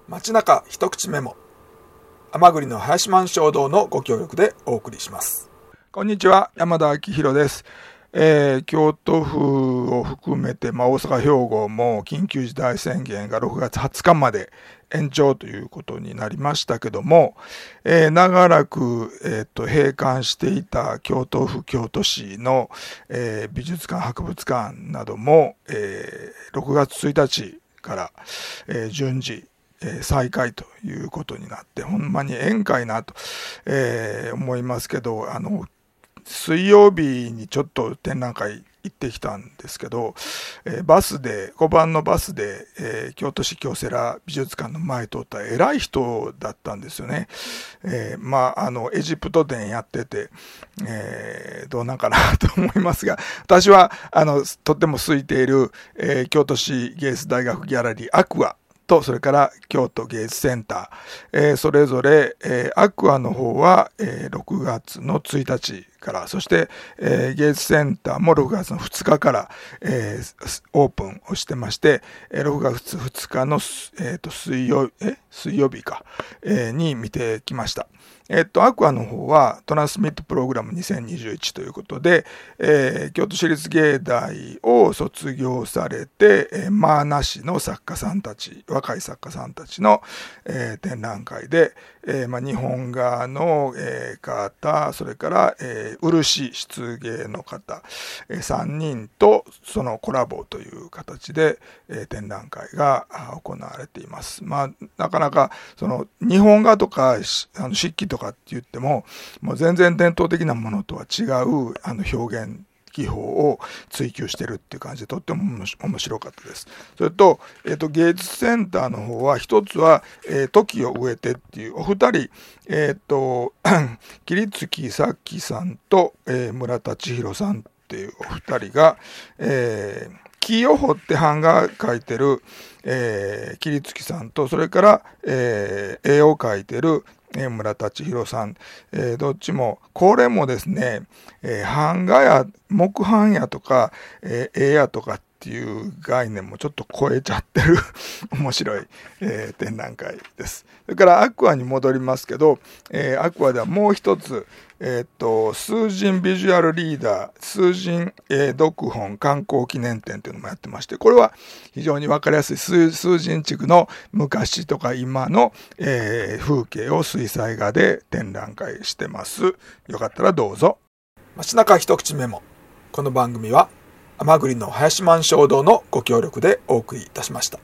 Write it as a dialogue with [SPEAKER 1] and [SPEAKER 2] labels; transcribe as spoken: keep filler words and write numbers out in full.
[SPEAKER 1] 街中一口メモ、甘栗の林満衝動のご協力でお送りします。こんにちは、山田明宏です。えー、京都府を含めて、まあ、大阪、兵庫も緊急事態宣言がろくがつはつかまで延長ということになりましたけども、えー、長らく、えー、と閉館していた京都府京都市の、えー、美術館博物館なども、えー、ろくがつついたちから、えー、順次えー、再開ということになって、ほんまに宴会なと、えー、思いますけど、あの水曜日にちょっと展覧会行ってきたんですけど、えー、バスでごばんのバスで、えー、京都市京セラ美術館の前通った偉い人だったんですよね。えー、まああのエジプト展やってて、えー、どうなんかなと思いますが、私はあのとっても空いている、えー、京都市芸術大学ギャラリーアクアと、それから京都芸術センター、えー、それぞれ、えー、アクアの方は、えー、ろくがつのついたちから、そして、えー、芸術センターもろくがつのふつかから、えー、オープンをしてまして、えー、ろくがつふつかの、えー、と水曜え水曜日か、えー、に見てきました。えっと、アクアの方はトランスミットプログラムにせんにじゅういちということで、えー、京都市立芸大を卒業されて、えー、マーナ市の作家さんたち、若い作家さんたちの、えー、展覧会で、えーまあ、日本画の、えー、方、それから、えー、漆漆芸の方、えー、さんにんとそのコラボという形で、えー、展覧会が行われています。まあ、なかなかその日本画とかあの漆器とかって言っても、もう全然伝統的なものとは違うあの表現技法を追求してるっていう感じで、とっても面白かったです。それと、えっと、芸術センターの方は、一つは、えー、時を植えてっていう、お二人、えっと、桐月咲さんと、えー、村田千尋さんっていうお二人が、えー、木を彫って版画描いてる、えー、桐月さんと、それから、えー、絵を描いてる村田千尋さん、えー、どっちもこれもですね、えー、版画や木版やとか、えー、絵やとかっていう概念もちょっと超えちゃってる面白い、えー、展覧会です。それからアクアに戻りますけど、えー、アクアではもう一つ、えー、っと数人ビジュアルリーダー数人、えー、読本観光記念展というのもやってまして、これは非常に分かりやすい数, 数人地区の昔とか今の、えー、風景を水彩画で展覧会してます。よかったらどうぞ。街中一口メモ、この番組は甘栗の林満衝動のご協力でお送りいたしました。